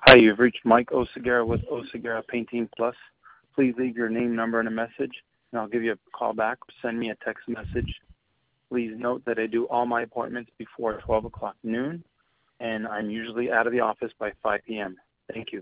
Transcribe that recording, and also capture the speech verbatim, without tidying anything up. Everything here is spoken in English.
Hi, you've reached Mike Oseguera with Oseguera Painting Plus. Please leave your name, number, and a message, and I'll give you a call back or send me a text message. Please note that I do all my appointments before twelve o'clock noon, and I'm usually out of the office by five p.m. Thank you.